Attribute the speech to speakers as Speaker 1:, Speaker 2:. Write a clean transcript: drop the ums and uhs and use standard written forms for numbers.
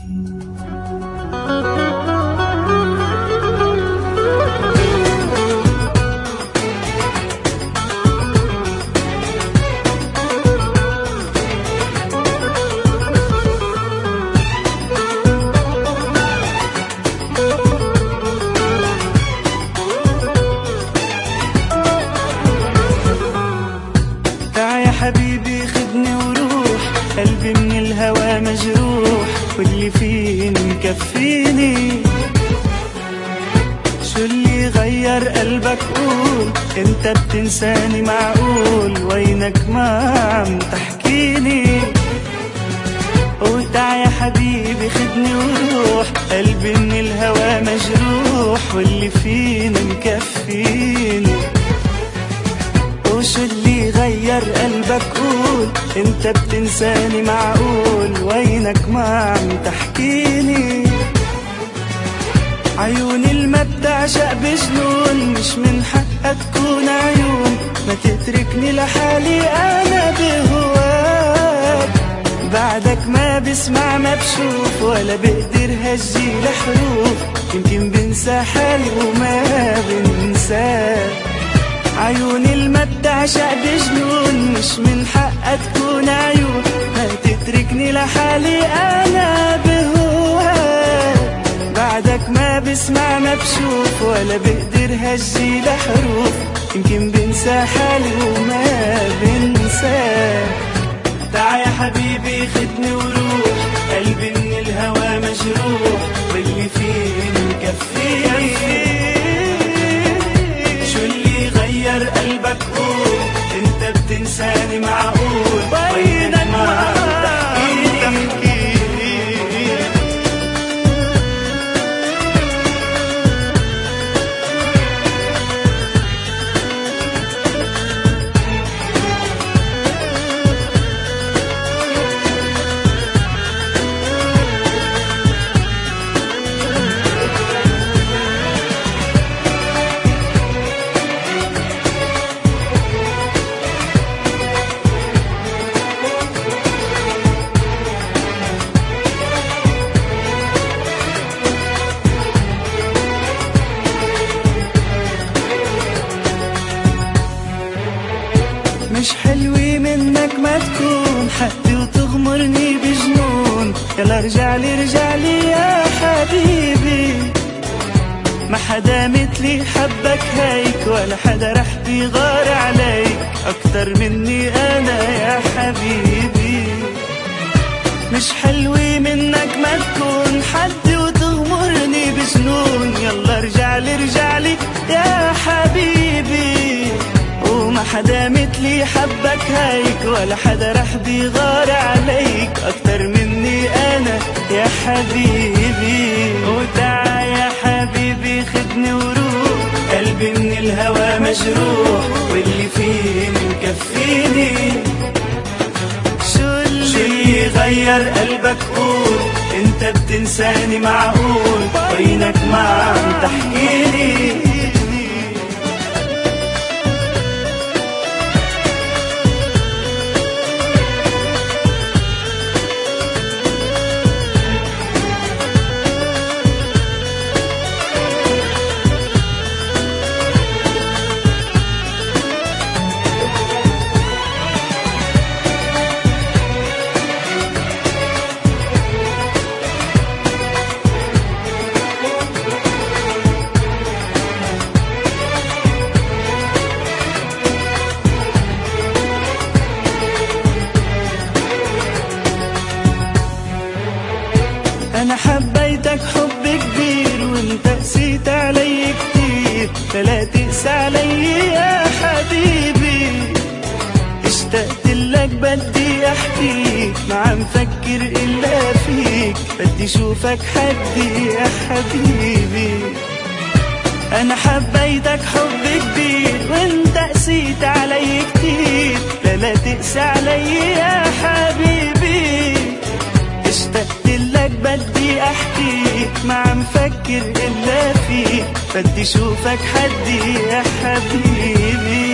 Speaker 1: حبيبي خدني وروح، قلبي من الهوى مجروح، واللي فيه مكفيني. شو اللي غير قلبك قول، انت بتنساني معقول، وينك ما عم تحكيني. وتع يا حبيبي خدني وروح، قلبي من الهوى مجروح، واللي فيه مكفيني. وشو اللي غير قلبك قول، انت بتنساني معقول، وينك ما عم تحكيني. عيوني الما بتعشق بجنون، مش من حقها تكون عيون، ما تتركني لحالي انا بهواك. بعدك ما بسمع ما بشوف، ولا بقدر هجي لحروف، يمكن بنسى حالي وما بنساك. عيوني الما بتعشق بجنون، مش من حقها تكون عيون، ما تتركني لحالي انا بهواك. بعدك ما بسمع ما بشوف، ولا بقدر هجي لحروف، يمكن بنسى حالي وما بنساك. تعا يا حبيبي خدني وروح، قلبي من الهوى مجروح، واللي فيه مكفيني. غير قلبك قول، انت بتنساني معقول، وينك ما عم تحكيني. مش حلوة منك ما تكون حدي وتغمرني بجنون، يلا رجعلي رجعلي يا حبيبي. ما حدا مثلي حبك هيك، ولا حدا رح بيغار عليك أكتر مني أنا يا حبيبي. مش حلوة منك ما تكون حدي وتغمرني بجنون، يلا رجعلي رجعلي يا حبيبي. وما حدا مثلي حبك هيك، ولا حدا رح بيغار عليك أكتر مني أنا يا حبيبي. وتع يا حبيبي خدني وروح، قلبي من الهوى مجروح، واللي فيه مكفيني. شو اللي غير قلبك قول، انت بتنساني معقول، وينك ما عم تحكيني. أنا حبيتك حب كبير، وانت قسيت علي كتير، فلا تقسى علي يا حبيبي. اشتقت لك بدي احكيك، ما عم فكر إلا فيك، بدي شوفك حدي يا حبيبي. أنا حبيتك حب كبير، وانت قسيت علي كتير، فلا تقسى علي يا حبيبي. اشتقت لك بدي احكيك، ما عم فكر الا فيك، بدي شوفك حدي يا حبيبي.